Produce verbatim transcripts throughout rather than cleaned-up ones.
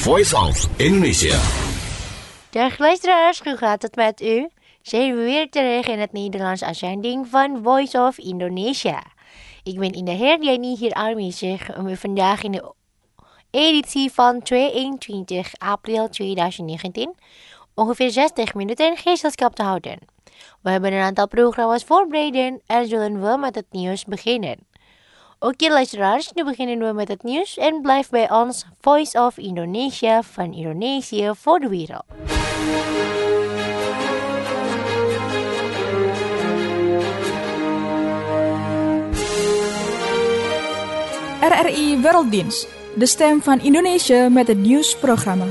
Voice of Indonesia. Dag luisteraars, hoe gaat het met u? Zijn we weer terug in het Nederlands uitzending van Voice of Indonesia. Ik ben in de Herdiani hier aanwezig om u vandaag in de editie van tweeëntwintig april tweeduizend negentien ongeveer zestig minuten gezelschap te houden. We hebben een aantal programma's voorbereid en zullen we met het nieuws beginnen. Oké luisteraars, nu beginnen we met het nieuws en blijf bij ons Voice of Indonesia van Indonesië voor de wereld. R R I Werelddienst, de stem van Indonesië met het nieuwsprogramma.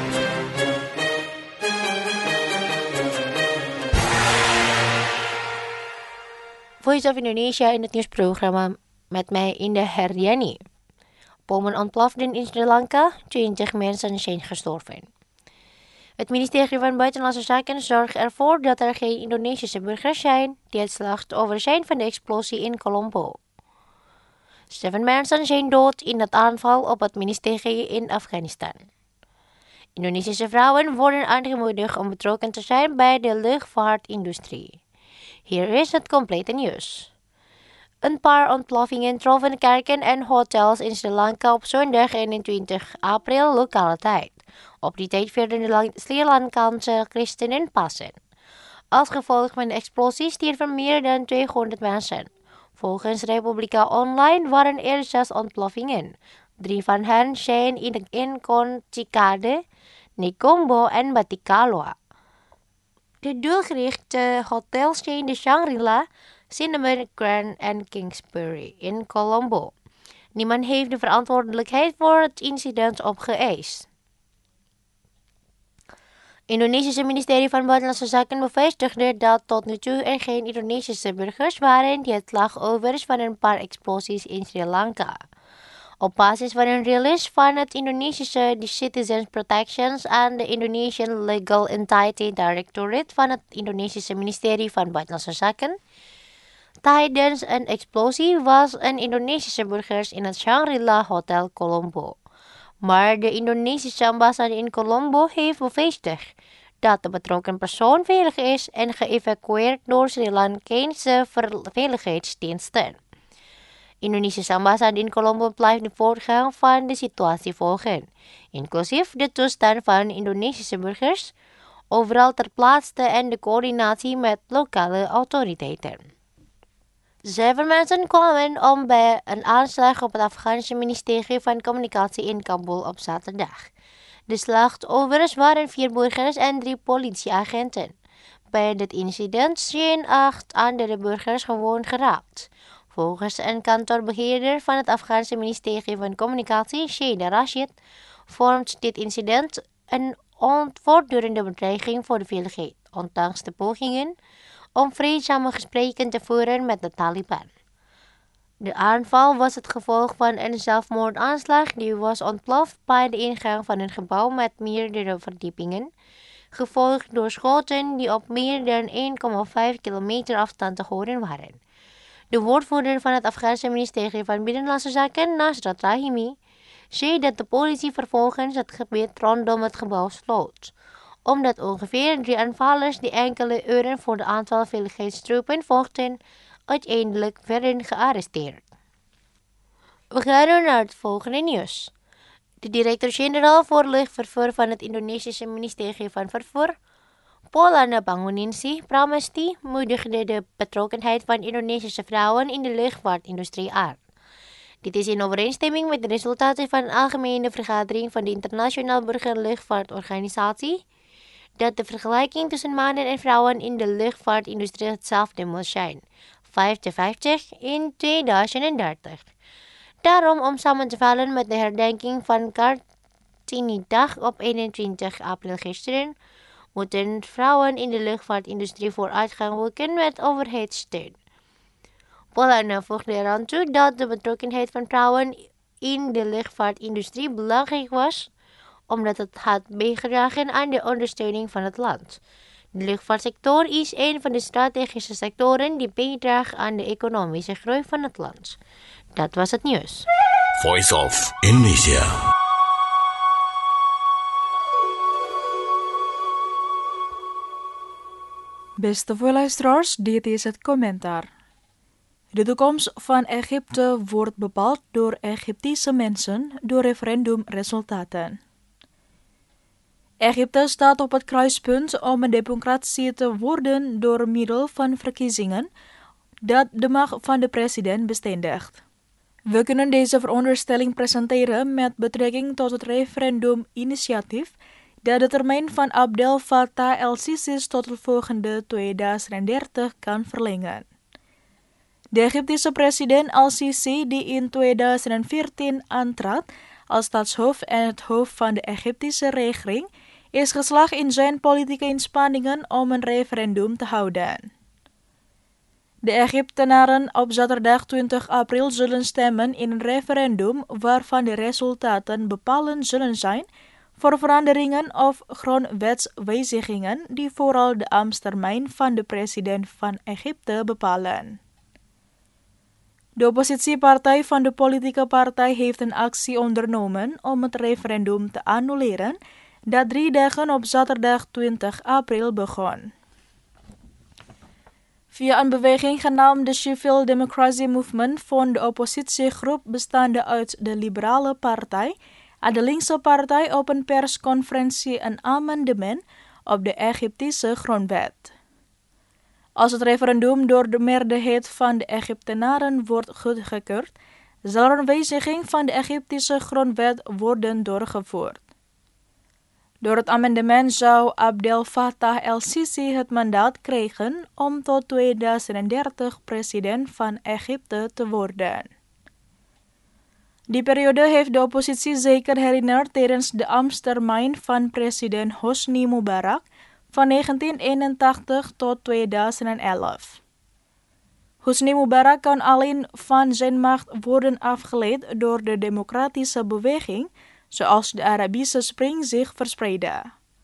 Voice of Indonesia in het nieuwsprogramma met mij in de Herdiani. Bommen ontploften in Sri Lanka, twintig mensen zijn gestorven. Het ministerie van Buitenlandse Zaken zorgt ervoor dat er geen Indonesische burgers zijn die het slachtoffer zijn van de explosie in Colombo. Zeven mensen zijn dood in het aanval op het ministerie in Afghanistan. Indonesische vrouwen worden aangemoedigd om betrokken te zijn bij de luchtvaartindustrie. Hier is het complete nieuws. Een paar ontploffingen troffen kerken en hotels in Sri Lanka op zondag eenentwintig april lokale tijd. Op die tijd vierden de Sri Lankaanse christenen Pasen. Als gevolg van de explosie stierven meer dan tweehonderd mensen. Volgens Republika Online waren er zes ontploffingen. Drie van hen zijn in, in Kontikade, Nikombo en Batikaloa. De doelgerichte hotels zijn de Shangri-La, Cinnamon, Grand en Kingsbury in Colombo. Niemand heeft de verantwoordelijkheid voor het incident opgeëist. Indonesische ministerie van Buitenlandse Zaken bevestigde dat tot nu toe er geen Indonesische burgers waren die het slachtoffers van een paar explosies in Sri Lanka. Op basis van een release van het Indonesische Citizens Protections aan de Indonesian Legal Entity Directorate van het Indonesische ministerie van Buitenlandse Zaken. Tijdens een explosie was een Indonesische burger in het Shangri-La Hotel Colombo. Maar de Indonesische ambassade in Colombo heeft bevestigd dat de betrokken persoon veilig is en geëvacueerd door Sri Lankaanse veiligheidsdiensten. Indonesische ambassade in Colombo blijft de voortgang van de situatie volgen, inclusief de toestand van Indonesische burgers, overal ter plaatse en de coördinatie met lokale autoriteiten. Zeven mensen kwamen om bij een aanslag op het Afghaanse ministerie van Communicatie in Kabul op zaterdag. De slachtoffers waren vier burgers en drie politieagenten. Bij dit incident zijn acht andere burgers gewond geraakt. Volgens een kantoorbeheerder van het Afghaanse ministerie van Communicatie, Sheda Rashid, vormt dit incident een voortdurende bedreiging voor de veiligheid, ondanks de pogingen om vreedzame gesprekken te voeren met de Taliban. De aanval was het gevolg van een zelfmoordaanslag die was ontploft bij de ingang van een gebouw met meerdere verdiepingen, gevolgd door schoten die op meer dan één komma vijf kilometer afstand te horen waren. De woordvoerder van het Afghaanse ministerie van Binnenlandse Zaken, Nasrat Rahimi, zei dat de politie vervolgens het gebied rondom het gebouw sloot, omdat ongeveer drie aanvallers die enkele uren voor de aantal veiligheidstroepen volgden, uiteindelijk werden gearresteerd. We gaan nu naar het volgende nieuws. De directeur-generaal voor luchtvervoer van het Indonesische ministerie van Vervoer, Polana Banguningsih Pramesti, moedigde de betrokkenheid van Indonesische vrouwen in de luchtvaartindustrie aan. Dit is in overeenstemming met de resultaten van een algemene vergadering van de Internationaal Burgerluchtvaartorganisatie, dat de vergelijking tussen mannen en vrouwen in de luchtvaartindustrie hetzelfde moet zijn, vijftig vijftig in tweeduizend dertig. Daarom, om samen te vallen met de herdenking van Kartini-dag op eenentwintig april gisteren, moeten vrouwen in de luchtvaartindustrie vooruitgang boeken met overheidssteun. Polana voegde eraan toe dat de betrokkenheid van vrouwen in de luchtvaartindustrie belangrijk was, omdat het had bijgedragen aan de ondersteuning van het land. De luchtvaartsector is een van de strategische sectoren die bijdraagt aan de economische groei van het land. Dat was het nieuws. Voice of Indonesia. Beste luisteraars, dit is het commentaar. De toekomst van Egypte wordt bepaald door Egyptische mensen door referendumresultaten. Egypte staat op het kruispunt om een democratie te worden door middel van verkiezingen dat de macht van de president bestendigt. We kunnen deze veronderstelling presenteren met betrekking tot het referendum-initiatief dat de termijn van Abdel Fattah el-Sisi tot het volgende tweeduizend dertig kan verlengen. De Egyptische president al-Sisi, die in tweeduizend veertien aantrad als staatshoofd en het hoofd van de Egyptische regering, is geslaagd in zijn politieke inspanningen om een referendum te houden. De Egyptenaren op zaterdag twintig april zullen stemmen in een referendum waarvan de resultaten bepalend zullen zijn voor veranderingen of grondwetswijzigingen die vooral de ambtstermijn van de president van Egypte bepalen. De oppositiepartij van de politieke partij heeft een actie ondernomen om het referendum te annuleren dat drie dagen op zaterdag twintig april begon. Via een beweging genaamd de Civil Democracy Movement vond de oppositiegroep bestaande uit de Liberale Partij en de Linkse Partij op een persconferentie een amendement op de Egyptische grondwet. Als het referendum door de meerderheid van de Egyptenaren wordt goedgekeurd, zal er een wijziging van de Egyptische grondwet worden doorgevoerd. Door het amendement zou Abdel Fattah el-Sisi het mandaat krijgen om tot tweeduizend dertig president van Egypte te worden. Die periode heeft de oppositie zeker herinnerd tijdens de ambtstermijn van president Hosni Mubarak van negentien eenentachtig tot tweeduizend elf. Hosni Mubarak kan alleen van zijn macht worden afgeleid door de democratische beweging, zoals de Arabische Spring zich verspreidde.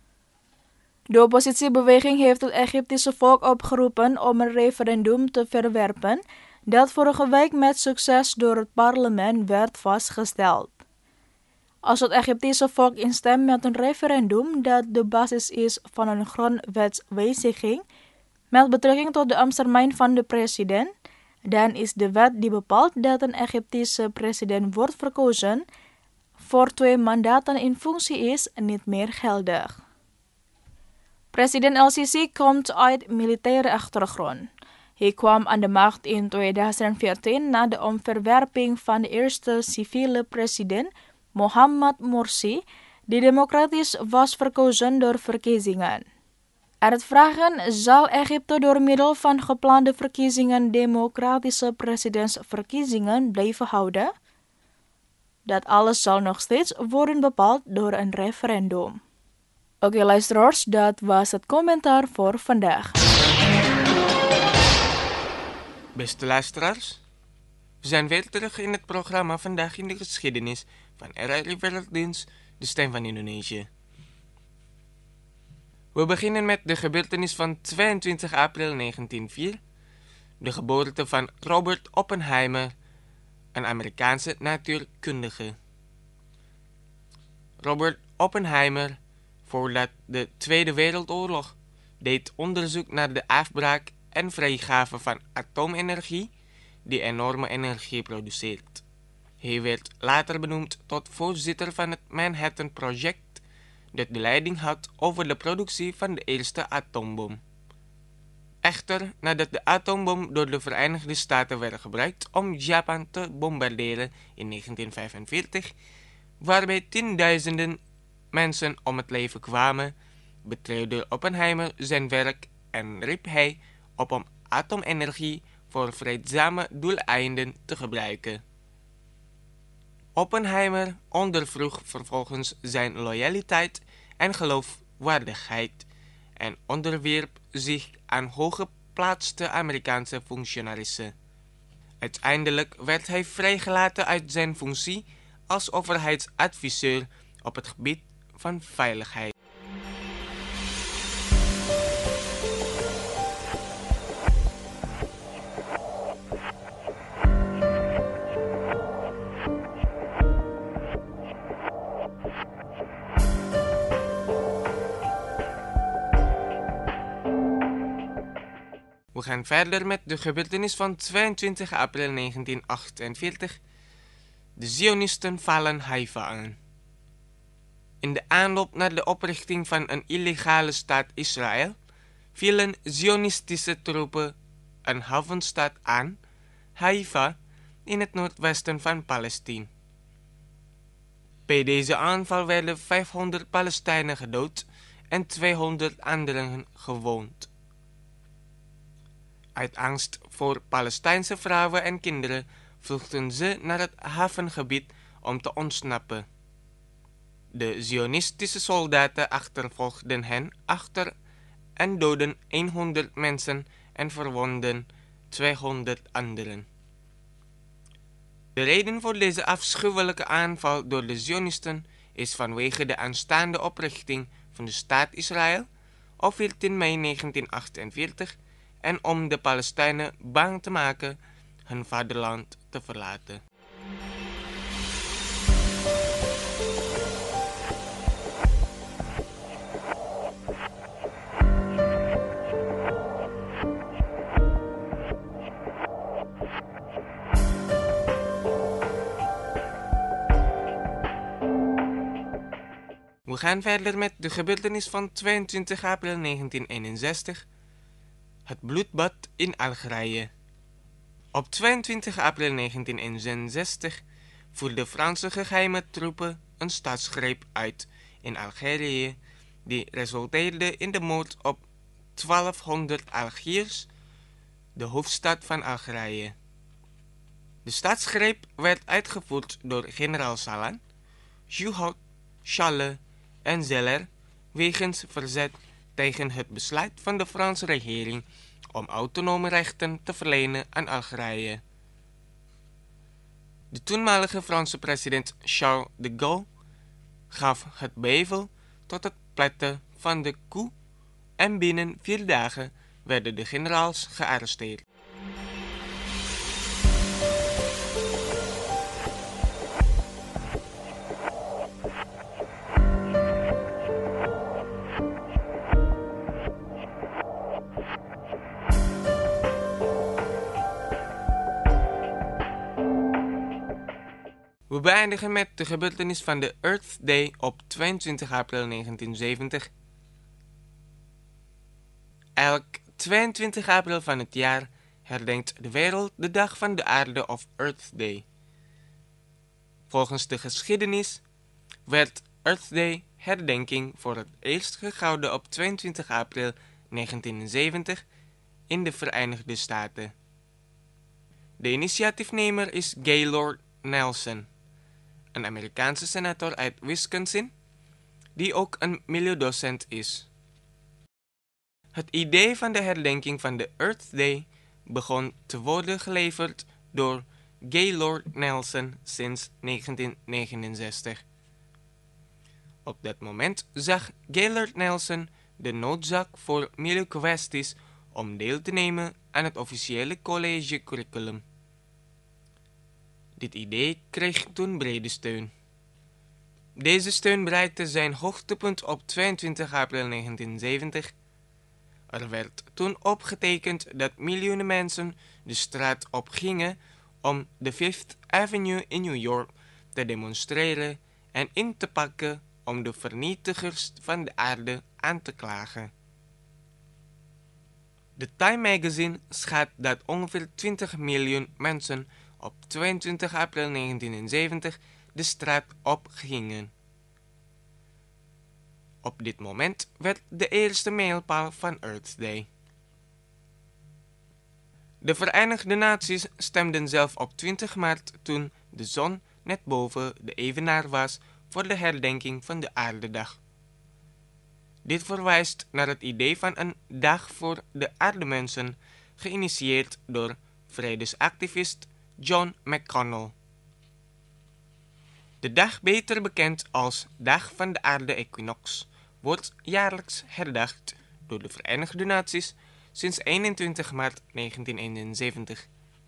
De oppositiebeweging heeft het Egyptische volk opgeroepen om een referendum te verwerpen dat vorige week met succes door het parlement werd vastgesteld. Als het Egyptische volk instemt met een referendum dat de basis is van een grondwetswijziging met betrekking tot de ambtstermijn van de president, dan is de wet die bepaalt dat een Egyptische president wordt verkozen voor twee mandaten in functie is niet meer geldig. President el-Sisi komt uit militaire achtergrond. Hij kwam aan de macht in tweeduizend veertien na de omverwerping van de eerste civiele president Mohamed Morsi, die democratisch was verkozen door verkiezingen. Er het vragen, zal Egypte door middel van geplande verkiezingen democratische presidentsverkiezingen blijven houden? Dat alles zal nog steeds worden bepaald door een referendum. Oké okay, luisteraars, dat was het commentaar voor vandaag. Beste luisteraars, we zijn weer terug in het programma Vandaag in de Geschiedenis van R R I Werelddienst, de stem van Indonesië. We beginnen met de gebeurtenis van tweeëntwintig april negentien nul vier, de geboorte van Robert Oppenheimer, een Amerikaanse natuurkundige. Robert Oppenheimer, voordat de Tweede Wereldoorlog, deed onderzoek naar de afbraak en vrijgave van atoomenergie die enorme energie produceert. Hij werd later benoemd tot voorzitter van het Manhattan Project, dat de leiding had over de productie van de eerste atoombom. Echter, nadat de atoombom door de Verenigde Staten werd gebruikt om Japan te bombarderen in negentien vijfenveertig, waarbij tienduizenden mensen om het leven kwamen, betreurde Oppenheimer zijn werk en riep hij op om atoomenergie voor vreedzame doeleinden te gebruiken. Oppenheimer ondervroeg vervolgens zijn loyaliteit en geloofwaardigheid en onderwierp zich aan hooggeplaatste Amerikaanse functionarissen. Uiteindelijk werd hij vrijgelaten uit zijn functie als overheidsadviseur op het gebied van veiligheid. We gaan verder met de gebeurtenis van tweeëntwintig april negentien achtenveertig. De Zionisten vallen Haifa aan. In de aanloop naar de oprichting van een illegale staat Israël vielen Zionistische troepen een havenstad aan, Haifa, in het noordwesten van Palestine. Bij deze aanval werden vijfhonderd Palestijnen gedood en tweehonderd anderen gewond. Uit angst voor Palestijnse vrouwen en kinderen vluchtten ze naar het havengebied om te ontsnappen. De Zionistische soldaten achtervolgden hen achter en doodden honderd mensen en verwonden tweehonderd anderen. De reden voor deze afschuwelijke aanval door de Zionisten is vanwege de aanstaande oprichting van de staat Israël op veertien mei negentien achtenveertig en om de Palestijnen bang te maken hun vaderland te verlaten. We gaan verder met de gebeurtenis van tweeëntwintig april negentien eenenzestig, het bloedbad in Algerije. Op tweeëntwintig april negentien eenenzestig voerden Franse geheime troepen een staatsgreep uit in Algerije, die resulteerde in de moord op twaalfhonderd Algiers, de hoofdstad van Algerije. De staatsgreep werd uitgevoerd door generaal Salan, Juhot, Challe en Zeller wegens verzet tegen het besluit van de Franse regering om autonome rechten te verlenen aan Algerije. De toenmalige Franse president Charles de Gaulle gaf het bevel tot het pletten van de coup en binnen vier dagen werden de generaals gearresteerd. We beëindigen met de gebeurtenis van de Earth Day op tweeëntwintig april negentien zeventig. Elk tweeëntwintig april van het jaar herdenkt de wereld de dag van de aarde of Earth Day. Volgens de geschiedenis werd Earth Day herdenking voor het eerst gehouden op tweeëntwintig april negentien zeventig in de Verenigde Staten. De initiatiefnemer is Gaylord Nelson, een Amerikaanse senator uit Wisconsin, die ook een milieudocent is. Het idee van de herdenking van de Earth Day begon te worden geleverd door Gaylord Nelson sinds negentien negenenzestig. Op dat moment zag Gaylord Nelson de noodzaak voor milieukwesties om deel te nemen aan het officiële collegecurriculum. Dit idee kreeg toen brede steun. Deze steun bereikte zijn hoogtepunt op tweeëntwintig april negentien zeventig. Er werd toen opgetekend dat miljoenen mensen de straat op gingen om de Fifth Avenue in New York te demonstreren en in te pakken om de vernietigers van de aarde aan te klagen. De Time Magazine schat dat ongeveer twintig miljoen mensen op tweeëntwintig april negentien zeventig de straat op gingen. Op dit moment werd de eerste mijlpaal van Earth Day. De Verenigde Naties stemden zelf op twintig maart toen de zon net boven de evenaar was voor de herdenking van de Aardedag. Dit verwijst naar het idee van een dag voor de aardemensen, geïnitieerd door vredesactivist John McConnell. De dag, beter bekend als Dag van de Aarde-equinox, wordt jaarlijks herdacht door de Verenigde Naties sinds eenentwintig maart negentien eenenzeventig.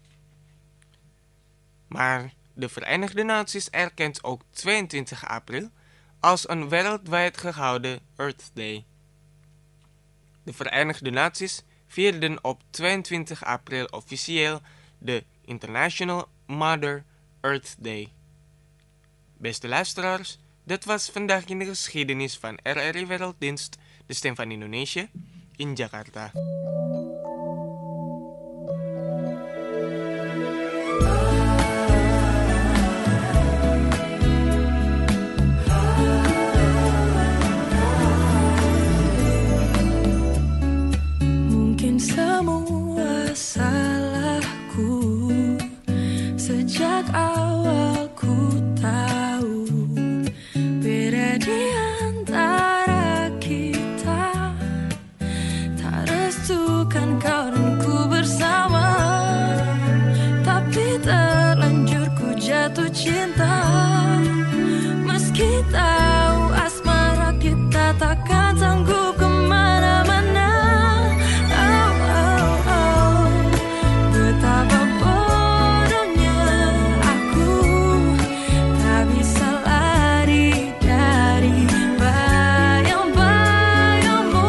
Maar de Verenigde Naties erkent ook tweeëntwintig april als een wereldwijd gehouden Earth Day. De Verenigde Naties vierden op tweeëntwintig april officieel de International Mother Earth Day. Beste luisteraars, dit was vandaag in de geschiedenis van R R I Werelddienst, de stem van Indonesië, in Jakarta. Mungkin semua salahku, sejak awal ku tahu beda di antara kita. Tak restukan kau dan ku bersama, tapi terlanjur ku jatuh cinta. Meski tahu asmara kita takkan sanggup kemana-mana. Oh, oh, oh. Betapa bodohnya aku, tak bisa lari dari bayang-bayangmu.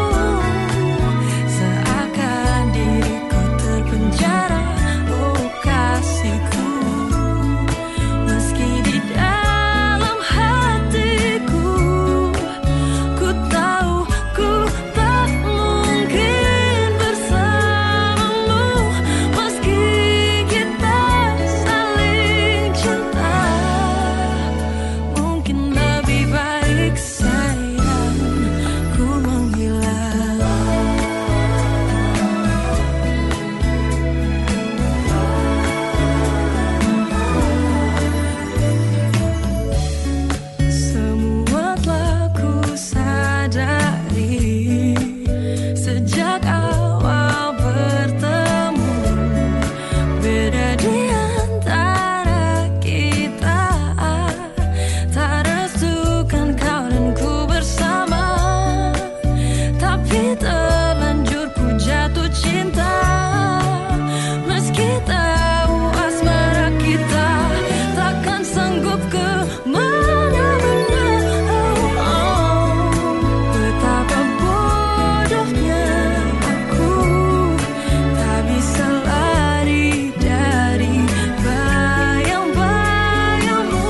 Seakan diriku terpenjara, oh kasihku. Meski di dalam hatiku ku tahu ku tak mungkin bersamamu. Meski kita saling cinta, mungkin lebih baik sayang ku menghilang. Semua telah ku sadari sejak awal bertemu, beda di antara kita. Tak restukan kau dan ku bersama, tapi terlanjur ku jatuh cinta. Meski tahu asmara kita takkan sanggup kemana-mana. Oh, oh. Betapa bodohnya aku, tak bisa lari dari bayang-bayangmu.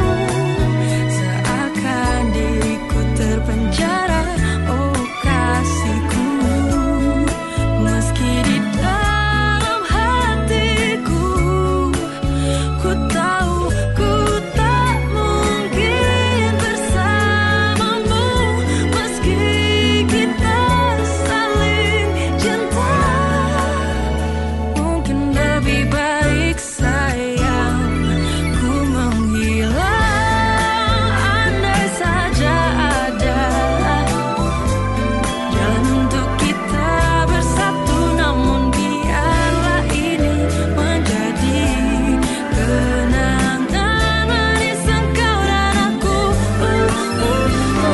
Seakan diriku terpenjara, oh kasihku. Meski di dalam hatiku ku tahu ku tak mungkin bersamamu. Meski kita saling cinta, mungkin lebih baik sayang ku menghilang. Andai saja ada jalan untuk kita bersatu, namun biarlah ini menjadi kenangan manis engkau dan aku. Uh, uh,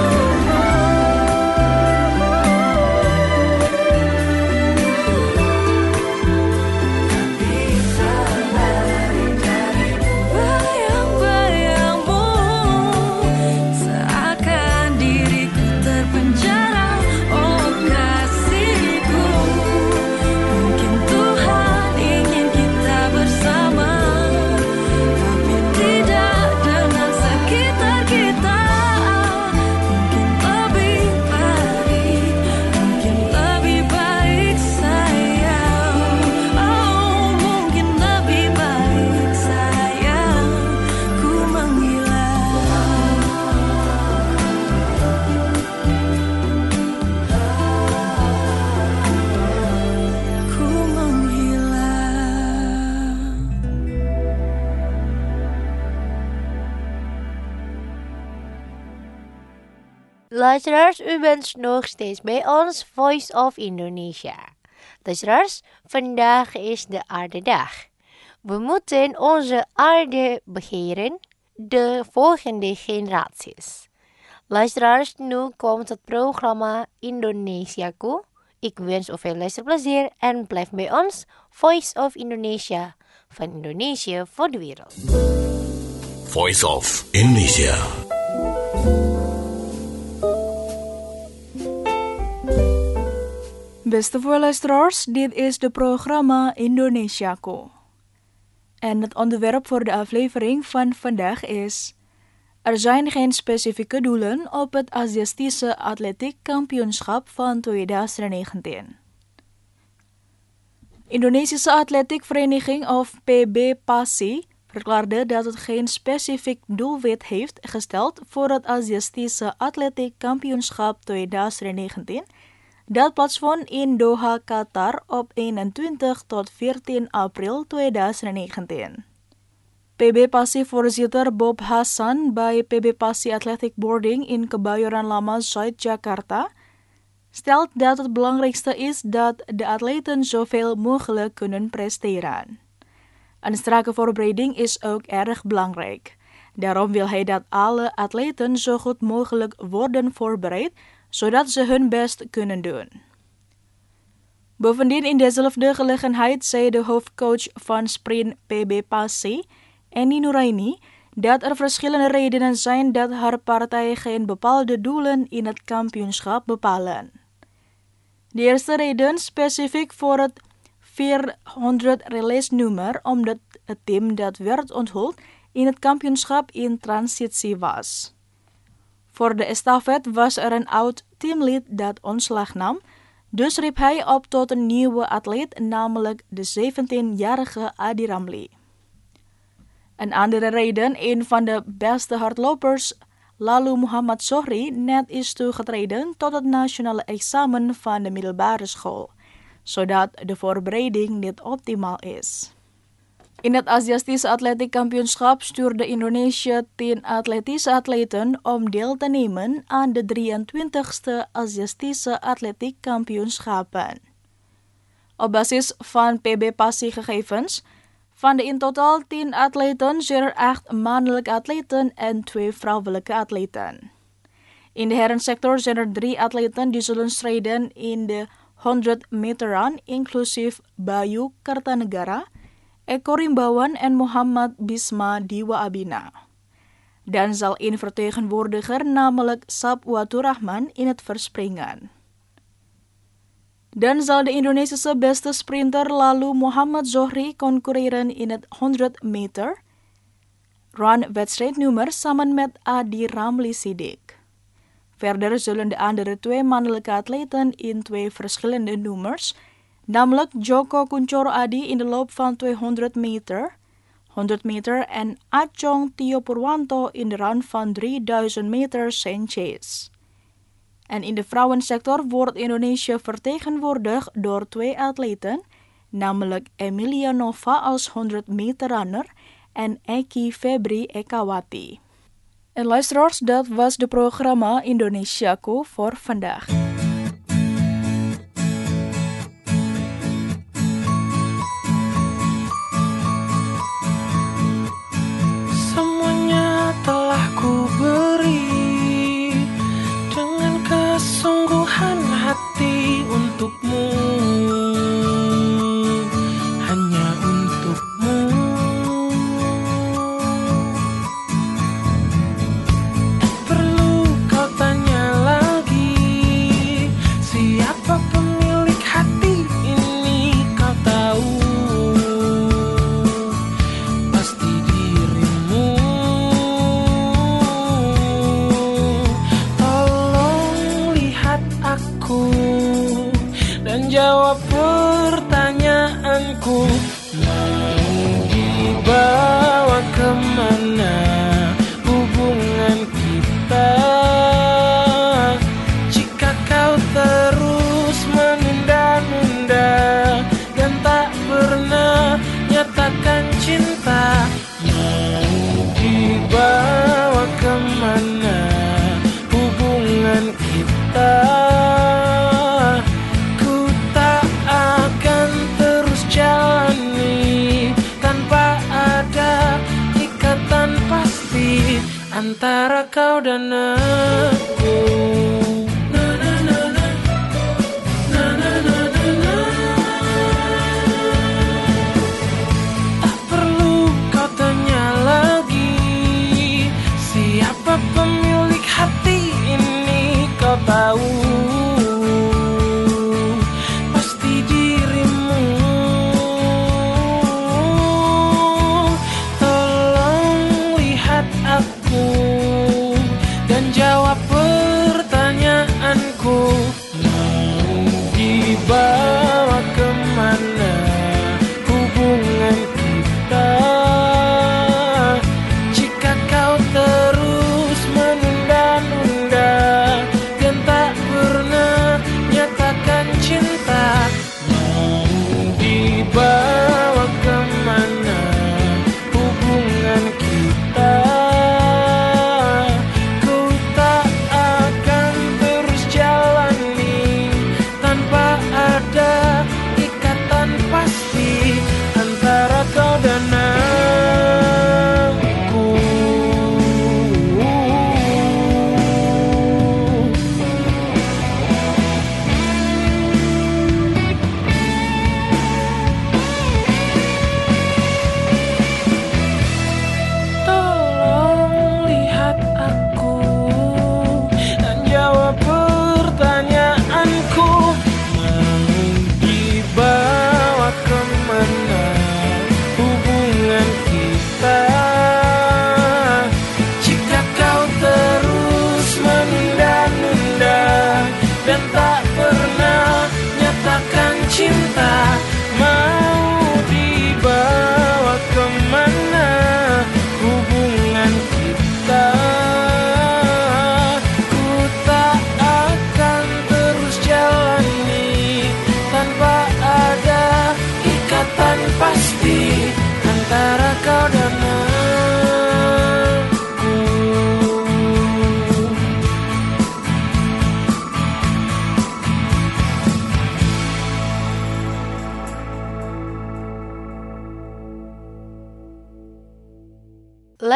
Bisa lari dari bayang-bayangmu. Seakan diriku terpenjara, oh kasihku. Mungkin Tuhan ingin kita bersama, tapi tidak dengan sekitar kita. Mungkin lebih baik, mungkin lebih baik sayang. Oh, mungkin lebih baik sayang ku menghilang. Ku menghilang. Luisteraars, u bent nog steeds bij ons Voice of Indonesia. Luisteraars, vandaag is de aardedag. We moeten onze aarde beheren, de volgende generaties. Luisteraars, nu komt het programma Indonesiaku. Ik wens u veel luisterplezier en blijf bij ons Voice of Indonesia, van Indonesië voor de wereld. Voice of Indonesia. Beste voorluisteraars, dit is de programma Indonesiaku. En het onderwerp voor de aflevering van vandaag is: er zijn geen specifieke doelen op het Aziatische Atletiek Kampioenschap van twintig negentien. Indonesische Atletiekvereniging of P B P A S I verklaarde dat het geen specifiek doelwit heeft gesteld voor het Aziatische Atletiek Kampioenschap twintig negentien, dat plaatsvond in Doha, Qatar op eenentwintig tot veertien april twintig negentien. P B P A S I-voorzitter Bob Hassan bij P B P A S I Athletic Boarding in Kebayoran Lama Zuid, Jakarta, stelt dat het belangrijkste is dat de atleten zoveel mogelijk kunnen presteren. Een strakke voorbereiding is ook erg belangrijk. Daarom wil hij dat alle atleten zo goed mogelijk worden voorbereid, zodat ze hun best kunnen doen. Bovendien in dezelfde gelegenheid zei de hoofdcoach van Sprint P B P A S I, Eni Nuraini, dat er verschillende redenen zijn dat haar partij geen bepaalde doelen in het kampioenschap bepalen. De eerste reden specifiek voor het vierhonderd release nummer, omdat het team dat werd onthuld in het kampioenschap in transitie was. Voor de estafet was er een oud teamlid dat ontslag nam, dus riep hij op tot een nieuwe atleet, namelijk de zeventienjarige Adi Ramli. Een andere reden, een van de beste hardlopers, Lalu Muhammad Zohri, net is toegetreden tot het nationale examen van de middelbare school, zodat de voorbereiding niet optimaal is. In het Aziatische Atletiek Kampioenschap stuurde Indonesië tien atletische atleten om deel te nemen aan de drieëntwintigste Aziatische Atletiek Kampioenschappen. Op basis van P B P A S I-gegevens, van de in totaal tien atleten zijn er acht mannelijke atleten en twee vrouwelijke atleten. In de herensector zijn er drie atleten die zullen strijden in de honderd meter run, inclusief Bayu Kartanegara, Eko Rimbawan en Muhammad Bisma Diwa Abina. Dan zal een vertegenwoordiger, namelijk Sabwatur Rahman, in het verspringen. Dan zal de Indonesische beste sprinter Lalu Muhammad Zohri concurreren in het honderd meter run wedstrijdnummer samen met Adi Ramli Siddiq. Verder zullen de andere twee mannelijke atleten in twee verschillende nummers, namelijk Joko Kuncoro Adi in de loop van tweehonderd meter, honderd meter en Achong Tio Purwanto in de run van drieduizend meter Saint Chase. En in de vrouwensector wordt Indonesië vertegenwoordigd door twee atleten, namelijk Emilia Nova als honderd meter runner en Eki Febri Ekawati. En luisteraars, dat was de programma Indonesiaku voor vandaag. Semuanya telah ku beri dengan kesungguhan hati untukmu, hanya untukmu. Tak perlu kau tanya lagi siapa pemilik hati ini, kau tahu pasti dirimu. Tolong lihat aku dan jawab pertanyaanku. Mau dibawa kemana hubungan kita jika kau terus menunda-nunda dan tak pernah nyatakan cinta? Mau dibawa kemana hubungan kita? Ku tak akan terus jalani tanpa ada ikatan pasti antara kau dan aku. Na, na, na, na. Na, na, na, na, na. Tak perlu kau tanya lagi siapa pemilik hati ini, kau tahu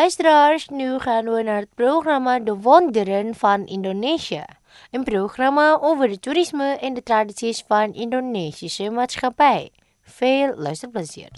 Luisteraars, nu gaan we naar het programma De Wonderen van Indonesië. Een programma over het toerisme en de tradities van Indonesische maatschappij. Veel luisterplezier.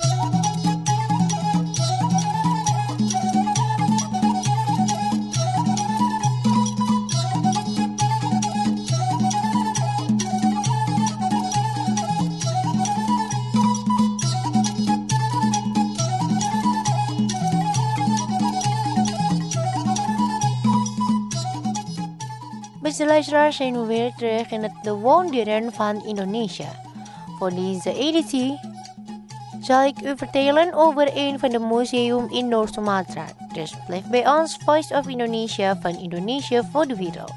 Beste luisteraars, zijn we weer terug in het De Wonderen van Indonesië. Voor deze editie zal ik u vertellen over een van de museum in Noord-Sumatra. Dus blijf bij ons, Voice of Indonesia van Indonesië voor de wereld.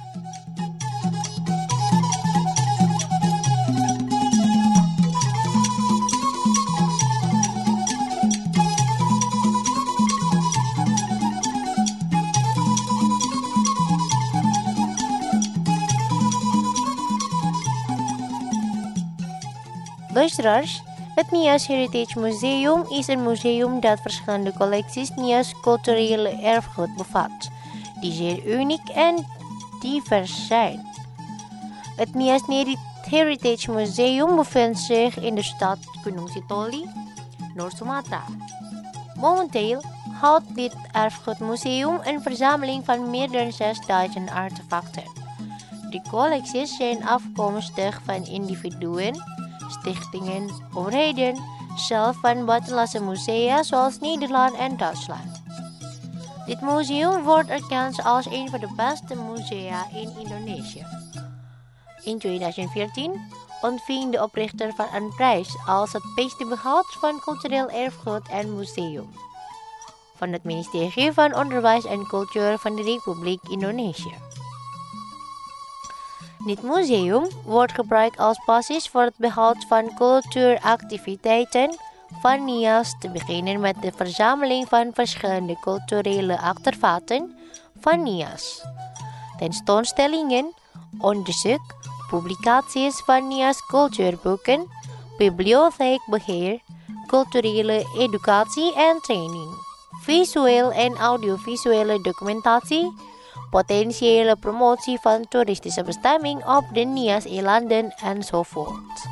Luisteraars, het Nias Heritage Museum is een museum dat verschillende collecties Nias culturele erfgoed bevat, die zeer uniek en divers zijn. Het Nias Heritage Museum bevindt zich in de stad Gunung Sitoli, Noord-Sumatra. Momenteel houdt dit erfgoedmuseum een verzameling van meer dan zesduizend artefacten. De collecties zijn afkomstig van individuen, stichtingen, overheden, zelf van buitenlandse musea zoals Nederland en Duitsland. Dit museum wordt erkend als een van de beste musea in Indonesië. In tweeduizend veertien ontving de oprichter van een prijs als het beste behoud van cultureel erfgoed en museum van het ministerie van Onderwijs en Cultuur van de Republiek Indonesië. Dit museum wordt gebruikt als basis voor het behoud van cultuuractiviteiten van Nias, te beginnen met de verzameling van verschillende culturele artefacten van Nias, tentoonstellingen, onderzoek, publicaties van Nias cultuurboeken, bibliotheekbeheer, culturele educatie en training, visueel en audiovisuele documentatie, potentiële promotie van toeristische bestemming op de Nias-eilanden enzovoort.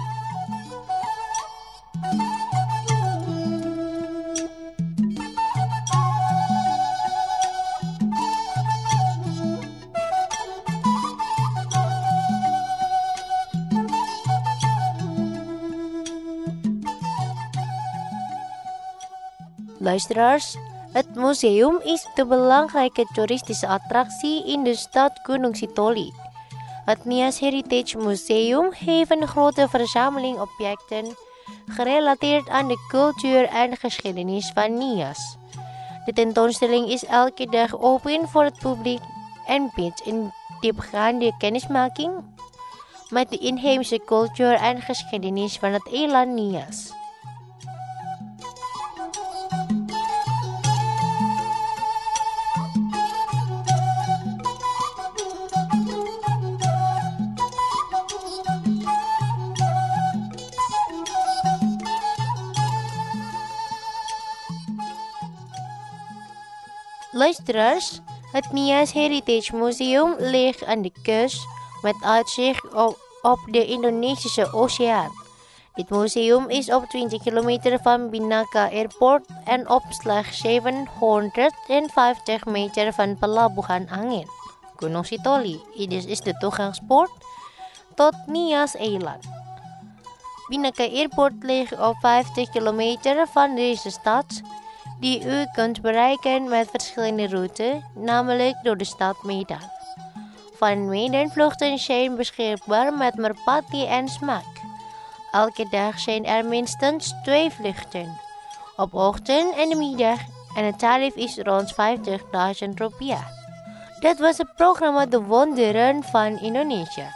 Luisteraars, het museum is de belangrijke toeristische attractie in de stad Gunung Sitoli. Het Nias Heritage Museum heeft een grote verzameling objecten gerelateerd aan de cultuur en geschiedenis van Nias. De tentoonstelling is elke dag open voor het publiek en biedt een diepgaande kennismaking met de inheemse cultuur en geschiedenis van het eiland Nias. Luisteraars, het Nias Heritage Museum ligt aan de kust met uitzicht op, op de Indonesische Oceaan. Dit museum is op twintig kilometer van Binaca Airport en op slechts zevenhonderdvijftig meter van Pelabuhan Angin, Gunung Sitoli. Dit is de toegangspoort tot Nias-eiland. Binaca Airport ligt op vijftig kilometer van deze stad, die u kunt bereiken met verschillende routes, namelijk door de stad Medan. Van Medan vluchten zijn beschikbaar met Merpati en Smaak. Elke dag zijn er minstens twee vluchten, op ochtend en de middag, en het tarief is rond vijftigduizend rupiah. Dat was het programma De Wonderen van Indonesië.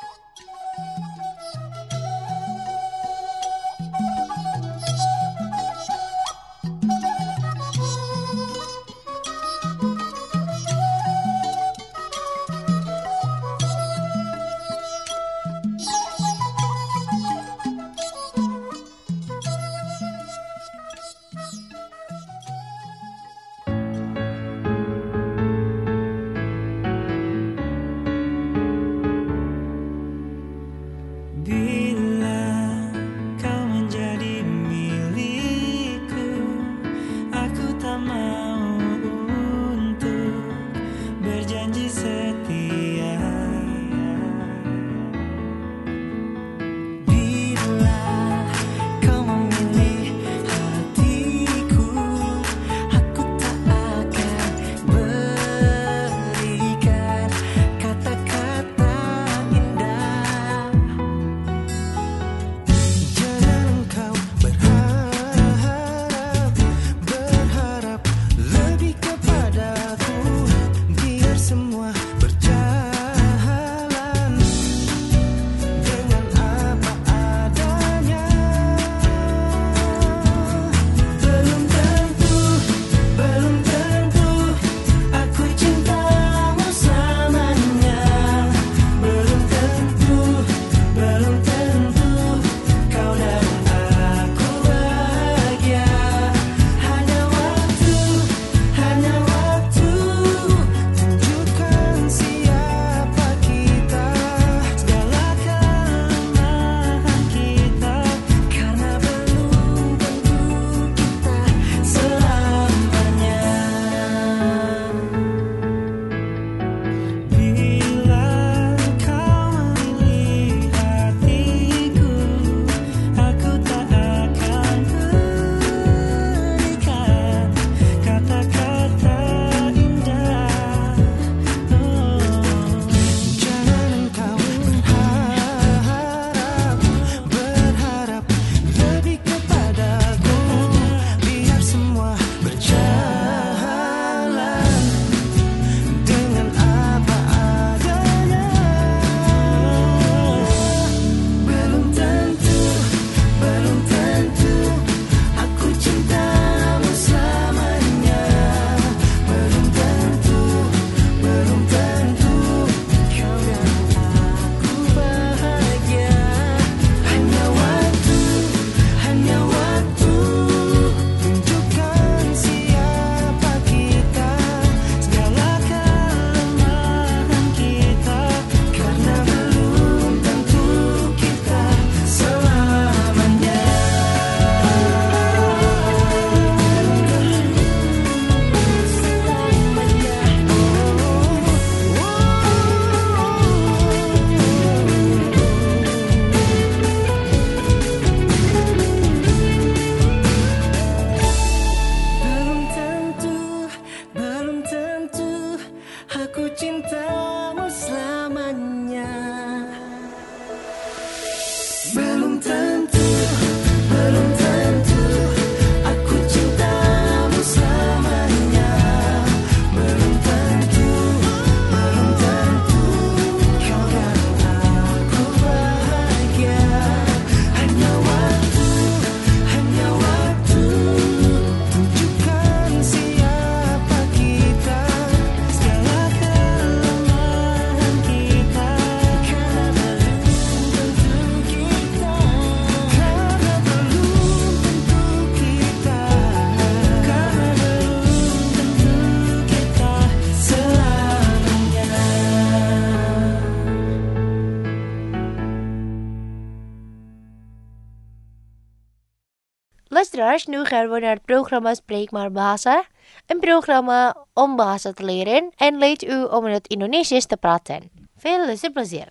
luisteraars, nu gaan we naar het programma Spreek maar Bahasa. Een programma om bahasa te leren en leert u om in het Indonesisch te praten. Veel luisterplezier.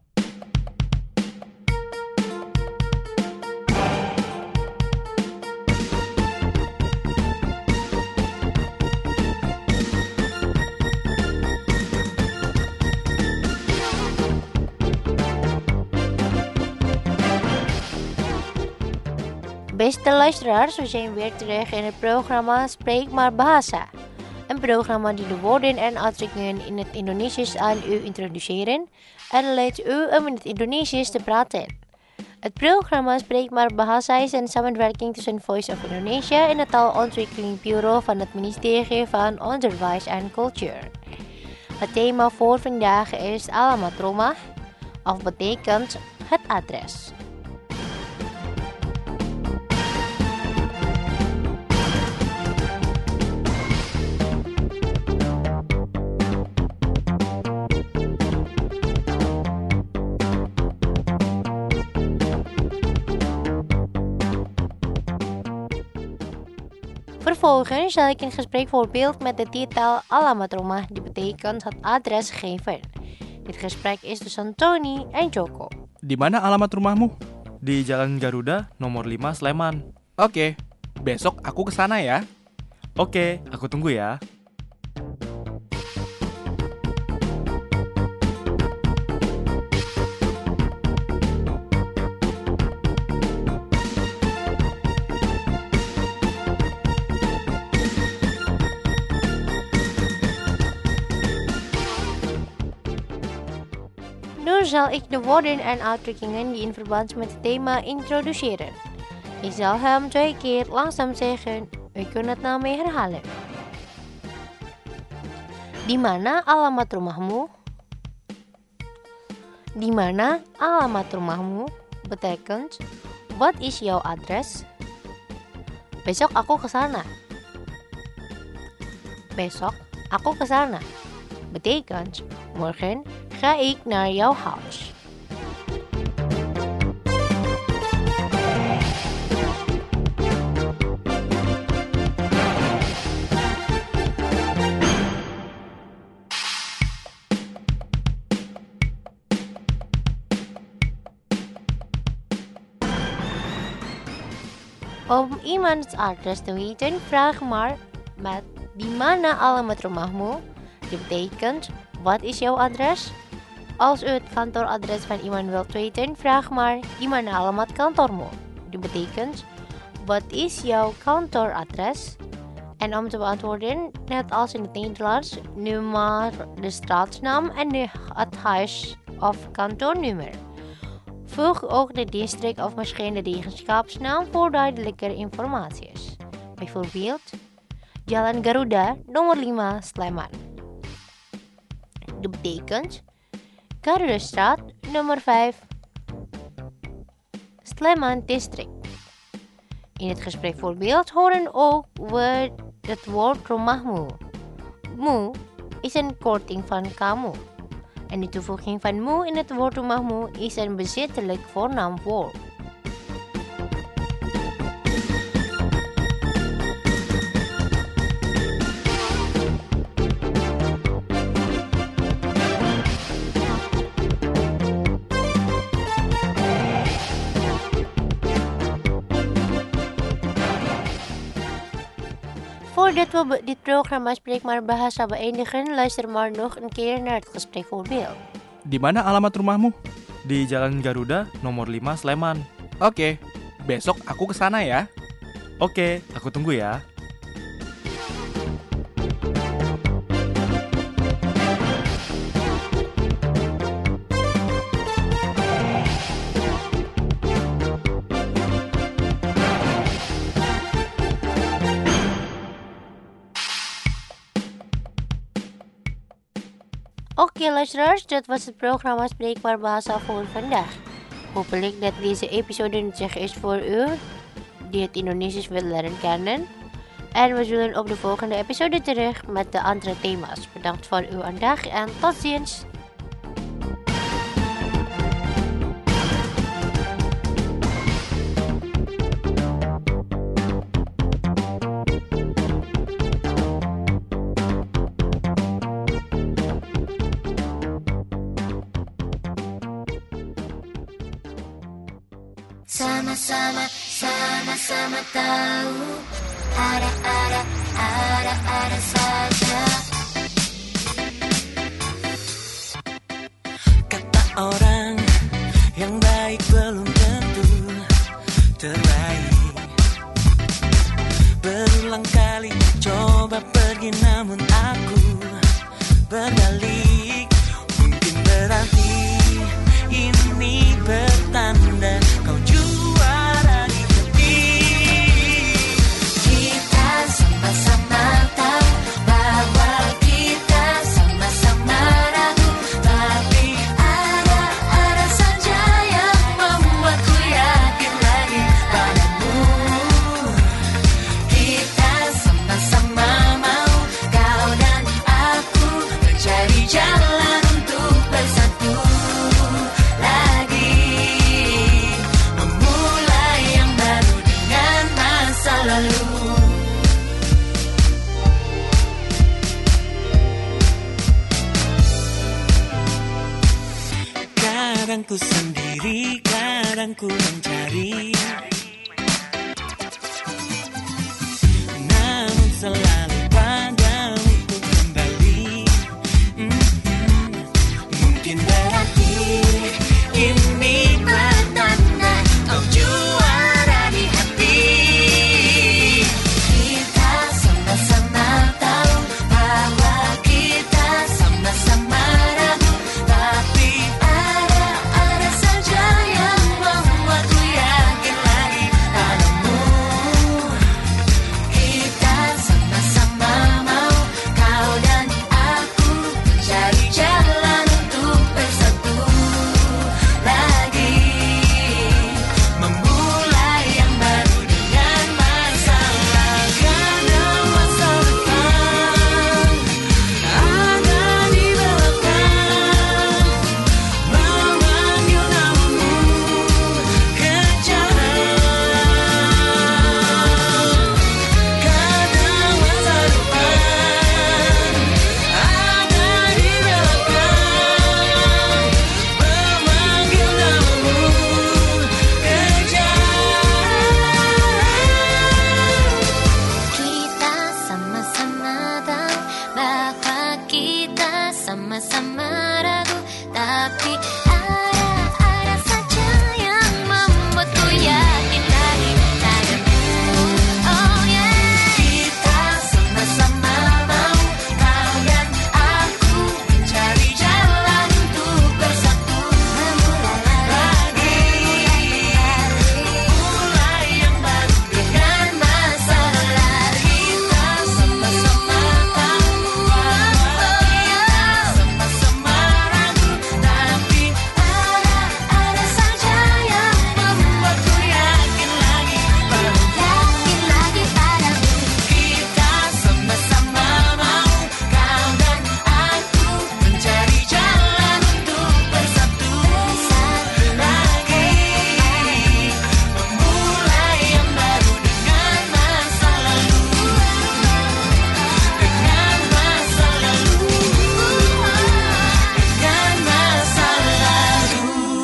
Beste luisteraars, we zijn weer terug in het programma Spreek maar Bahasa. Een programma die de woorden en uitdrukkingen in het Indonesisch aan u introduceren en leert u om in het Indonesisch te praten. Het programma Spreek maar Bahasa is een samenwerking tussen Voice of Indonesia en het Taalontwikkeling Bureau van het ministerie van Onderwijs en Cultuur. Het thema voor vandaag is Alamat Rumah, of betekent het adres. Vervolgens zal ik een gesprek voorbeeld met de titel Alamat Rumah, die betekent het adres geven. Dit gesprek is tussen Tony en Joko. Di mana alamat rumahmu? Di Jalan Garuda, nomor lima, Sleman. Oke, besok aku kesana ya. Oke, aku tunggu ya. Nu zal ik de woorden en uitdrukkingen die in verband met het thema introduceren. Ik zal hem twee keer langzaam zeggen. U kunt het na mij herhalen. Di mana alamat rumahmu? Di mana alamat rumahmu betekent wat is jouw adres? Besok aku kesana. Besok aku kesana betekent morgen ga ik naar jouw huis. Om iemands adres te weten, vraag maar met di mana alamat rumahmu. Dit betekent wat is jouw adres? Als u het kantooradres van iemand wilt weten, vraag maar di mana alamat kantormu. Dit betekent wat is jouw kantooradres? En om te beantwoorden, net als in het Nederlands, noem maar de straatsnaam en de, het huis- of kantoornummer. Voeg ook de district of misschien de eigenschapsnaam voor duidelijker informaties. Bijvoorbeeld, Jalan Garuda, nomor lima, Sleman. Dit betekent Garuda Straat, nummer vijf, Sleman District. In het gesprekvoorbeeld horen ook we het woord rumahmu. Mu is een korting van kamu. En de toevoeging van mu in het woord rumahmu is een bezittelijk voornaamwoord. Voordat we dit programma Spreek maar Bahasa beëindigen, luister maar nog een keer naar het gesprekvoorbeeld. Di mana alamat rumahmu? Di Jalan Garuda, nomor lima, Sleman. Oke, besok aku kesana ya. Oke, aku tunggu ya. Oké luisteraars, dat was het programma Spreek maar Bahasa voor vandaag. Hopelijk dat deze episode nuttig is voor u die het Indonesisch wil leren kennen. En we zullen op de volgende episode terug met de andere thema's. Bedankt voor uw aandacht en tot ziens! Sama-sama, sama-sama tahu. Ada, ada, ada, ada saja. Kata orang yang baik belum tentu terbaik. Berulang kali coba pergi namun aku berbalik. Mungkin berarti ini bertanda kau juara di hati. Kita sama-sama tahu bahwa kita sama-sama ragu, tapi ada, ada saja yang membuatku yakin lagi padamu. Kita sama-sama mau kau dan aku mencari jalan untuk bersatu lagi, memulai yang baru dengan masa lalu. Kadang ku sendiri, kadang ku mencari, namun selalu padamu ku kembali. Mm-hmm. Mungkin berarti ini Pertanda kau juara di hati. Kita sama-sama tahu bahwa kita sama-sama ragu, tapi ada, ada saja yang membuatku yakin lagi padamu. Kita sama-sama mau kau dan aku mencari jalan untuk bersatu lagi, memulai yang baru dengan masalah. Karena masa depan ada di belakang, memanggil namamu ke jalan. Karena masa depan ada di belakang, memanggil namamu ke jalan. Kita sama-sama tahu bahwa kita sama-sama ragu, tapi ada, ada saja yang membuatku yakin lagi padamu. Oh yeah. Kita sama-sama mau kau dan aku mencari jalan untuk bersatu, memulai lagi, memulai yang baru dengan masa lalu. Kita sama-sama tahu bahwa kita sama-sama ragu, tapi ada, ada saja yang membuatku yakin lagi padamu, yakin lagi padamu. Kita sama-sama mau kau dan aku mencari jalan untuk bersatu lagi, memulai yang baru dengan masa lalu, dengan masa lalu, dengan masa lalu.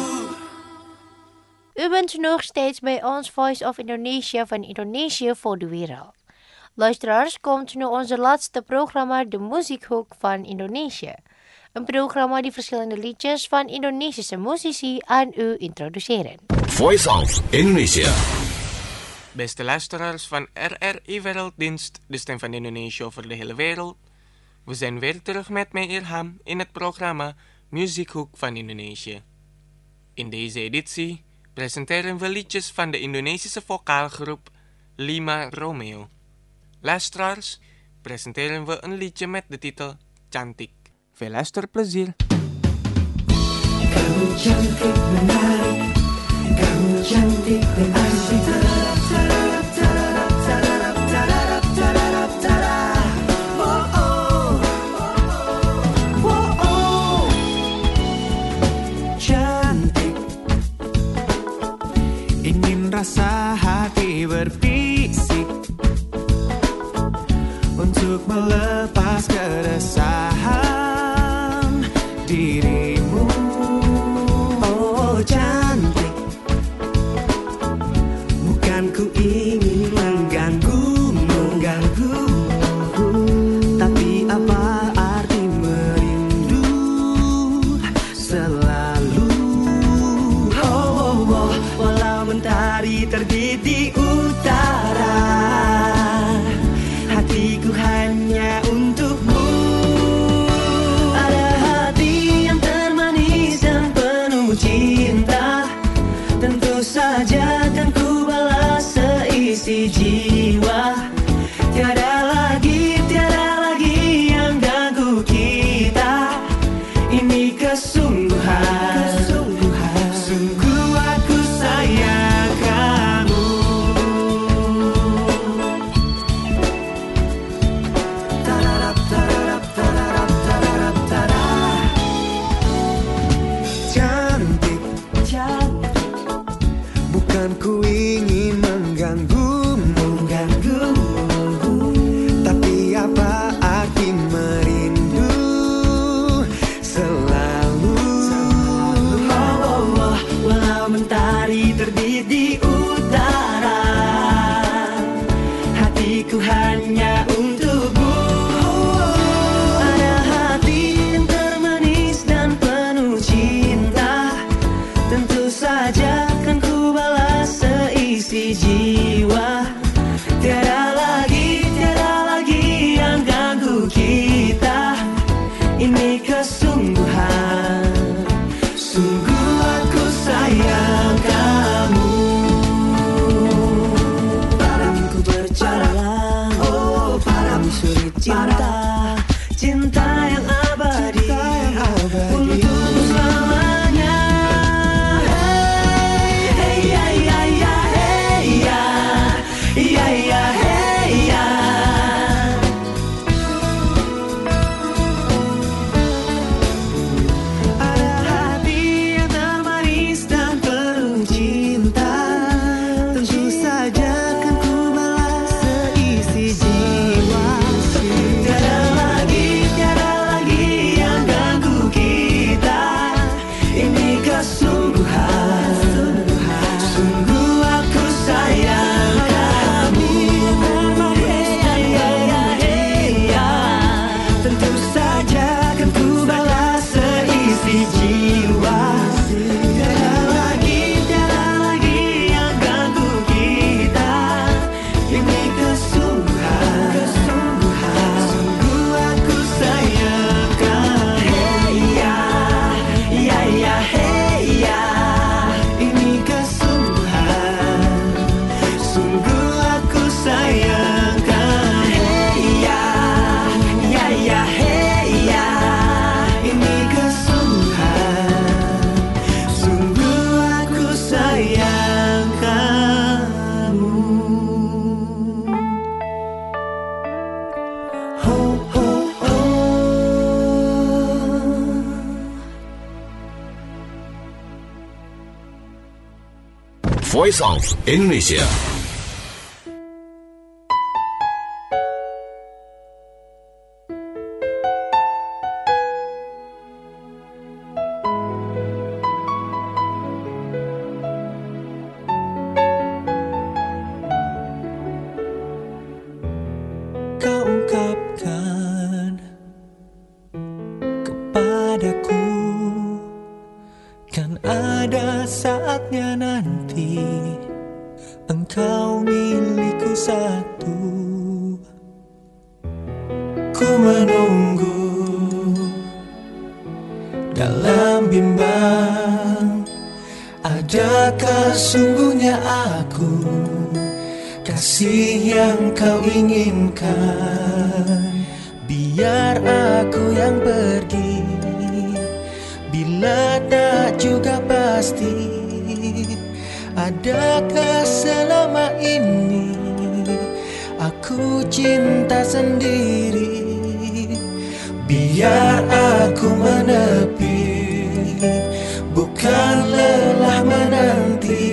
U bent nog steeds bij ons Voice of Indonesia van Indonesië voor de wereld. Luisteraars, komt nu onze laatste programma De Muziekhoek van Indonesië. Een programma die verschillende liedjes van Indonesische muzici aan u introduceren. Voice of Indonesia. Beste luisteraars van R R I Werelddienst, de stem van Indonesië over de hele wereld. We zijn weer terug met mij Irham in het programma Muziekhoek van Indonesië. In deze editie presenteren we liedjes van de Indonesische vocaalgroep Lima Romeo. Luisteraars, presenteren we een liedje met de titel Cantik. Veel luisterplezier. Kamu cantik menarik, kamu cantik dan asik. Oh oh, oh oh, cantik. Ingin rasa hati berbisik untuk melepas keresahan dirimu. Oh cantik, seisi jiwa. Tiada lagi, tiada lagi yang ganggu kita. Ini kesungguhan, sungguh aku sayang kamu. Tararap, tararap, tararap, tararap, tararap. Cantik, cantik, bukan ku ingin mengganggumu, mengganggumu. Tapi apa aku merindu selalu. Oh, oh, oh, walau mentari terbit di utara, hatiku hanya untukmu. Ada hati yang termanis dan penuh cinta, tentu saja kan ku balas seisi jiwa. Tiada lagi, tiada lagi yang ganggu kita. Ini kesungguhan, sungguh aku sayang kamu. Padaku berjalan, oh padamu suri cinta, cinta yang abadi, untukmu selamanya. Hey, hey, ya, ya, hey, ya, ya, ya, hey, ya. Ada hati yang termanis dan penuh cinta, tentu saja kan ku balas seisi jiwa. Tiada lagi, tiada lagi yang ganggu kita. Ini kesungguhan, sungguh aku sayang kamu. Hey, ya, ya, hey, ya. Tentu saja kan ku balas seisi jiwa. Tiada lagi, tiada lagi yang ganggu kita. Ini kesungguhan, sungguh aku sayang kamu. Hey, ya, ya, ya, hey, ya. Ini kesungguhan, sungguh aku sayang kamu. Hey, ya, ya, ya, hey, ya. Ini kesungguhan, sungguh aku sayang kamu. Ho, ho, ho. Voice of Indonesia. Kau ungkapkan kepadaku, kan ada saatnya nanti engkau milikku satu. Ku menunggu dalam bimbang, adakah sungguhnya aku kasih yang kau inginkan? Biar aku yang pergi, bila tak juga pasti. Adakah selama ini aku cinta sendiri? Biar aku menepi, bukan lelah menanti.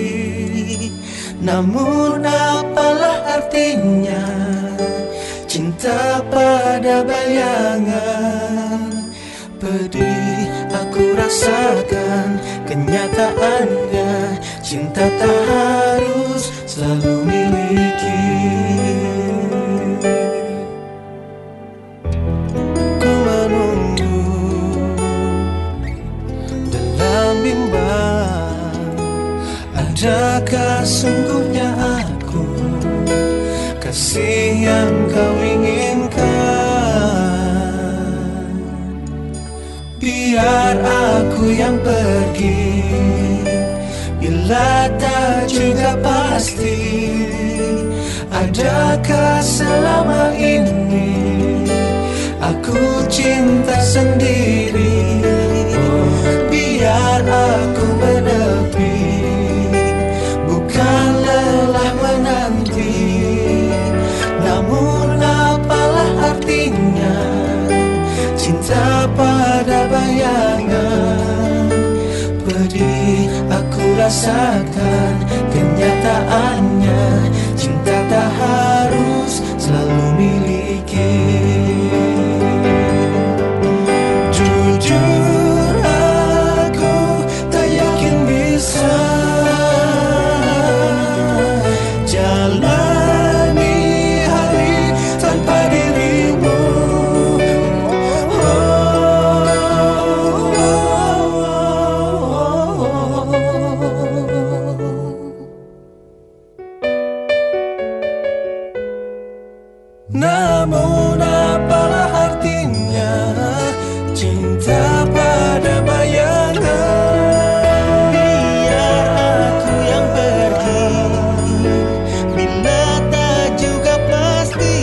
Namun apalah artinya cinta pada bayangan? Pedih aku rasakan kenyataannya, cinta tak harus selalu miliki. Ku menunggu dalam bimbang, adakah sungguhnya aku kasih yang kau inginkan? Biar aku yang pergi, bila tak juga pasti. Adakah selama ini aku cinta sendiri? Oh, biar aku menepi, bukan lelah menanti. Namun apalah artinya cinta pada bayangan? Pedih aku rasakan kenyataannya, cinta tak harus selalu miliki. Jujur aku tak yakin bisa jalani hari tanpa dirimu. Namun apalah artinya cinta pada bayangan? Biar aku yang pergi bila tak juga pasti.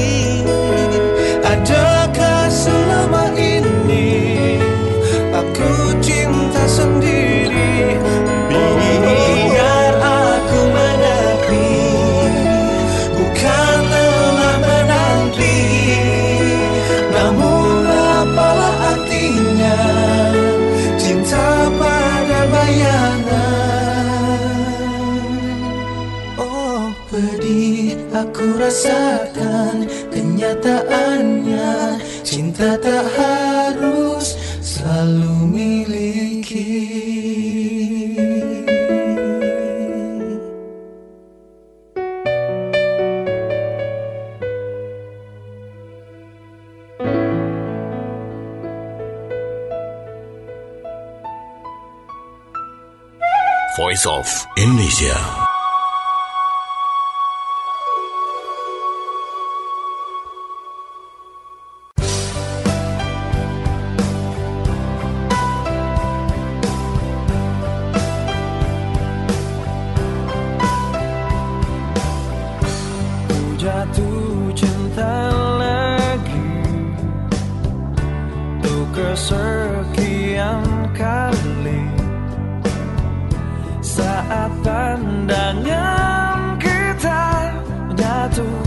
Adakah selama ini aku cinta sendiri? Biar aku menepi, bukan lelah menanti. Namun apalah artinya cinta pada bayangan? Oh, pedih aku rasakan kenyataannya, cinta tak harus selalu miliki. Voice of Indonesia. Jatuh cinta lagi untuk kesekian kali. Saat pandangan kita jatuh,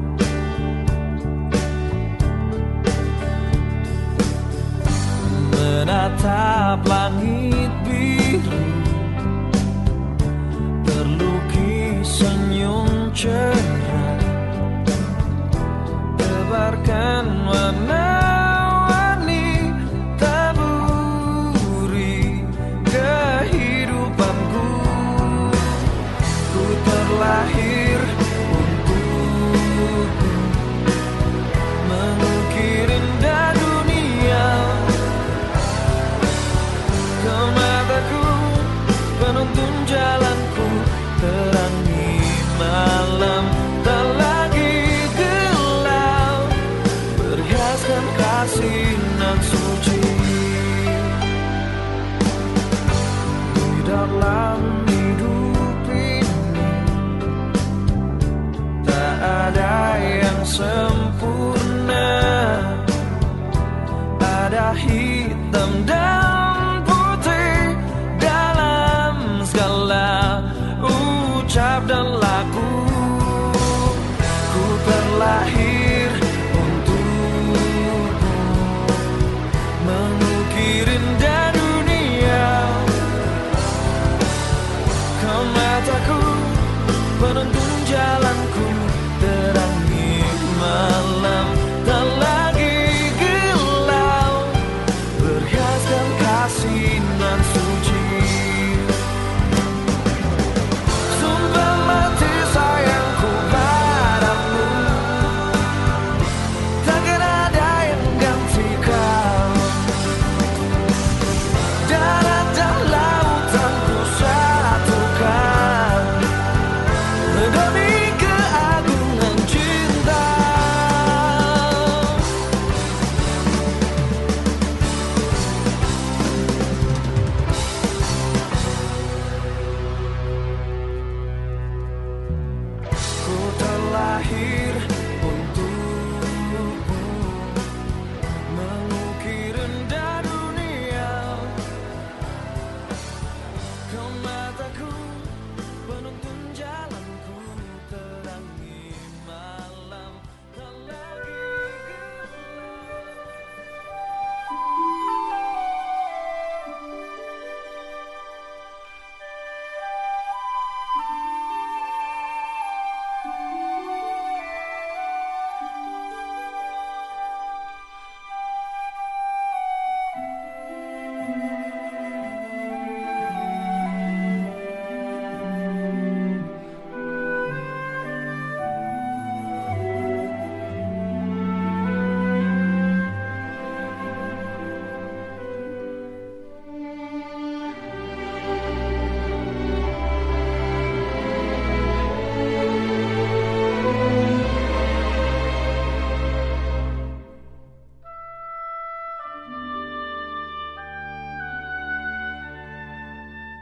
menatap langit biru, terlukis senyum cerah, tebarkan warna-warni taburi kehidupanku. Ku terlahir untukmu, mengukir indah dunia. Kau mataku, penuntun jalanku, terangi malam tak lagi gelap, berhiaskan kasih nan suci. Di dalam hidup ini tak ada yang sempurna, ada hitam dan putih dalam segala ucap dan laku. Ku terlahir untukmu, mengukir indah dunia. Kau mataku, penuntun jalanku, terangi malam tak lagi gelap, berhiaskan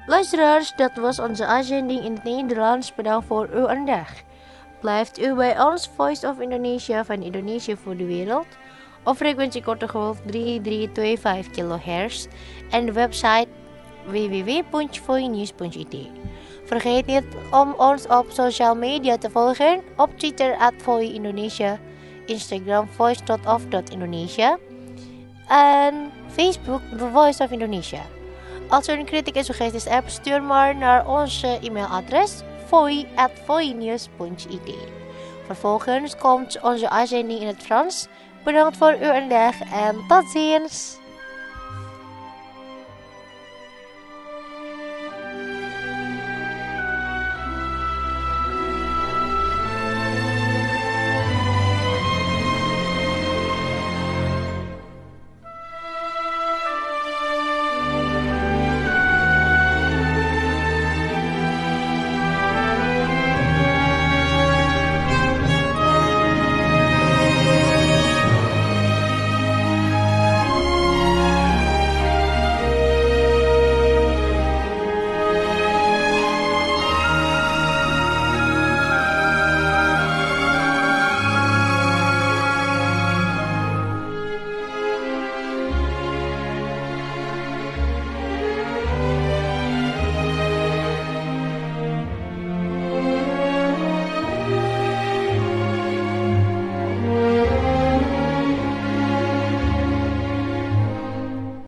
Luisteraars, dat was onze uitzending in het Nederlands. Bedankt voor uw aandacht. Blijft u bij ons Voice of Indonesia van Indonesië voor de wereld op frequentie korte golf drie drie twee vijf kilohertz en de website w w w punt voinews punt i t. Vergeet niet om ons op social media te volgen op Twitter at Voi Indonesia, Instagram voice dot of dot indonesia en Facebook The Voice of Indonesia. Als u een kritiek en suggesties hebt, stuur maar naar onze e-mailadres voi at voinews punt i t. Vervolgens komt onze uitzending in het Frans. Bedankt voor uw aandacht en tot ziens!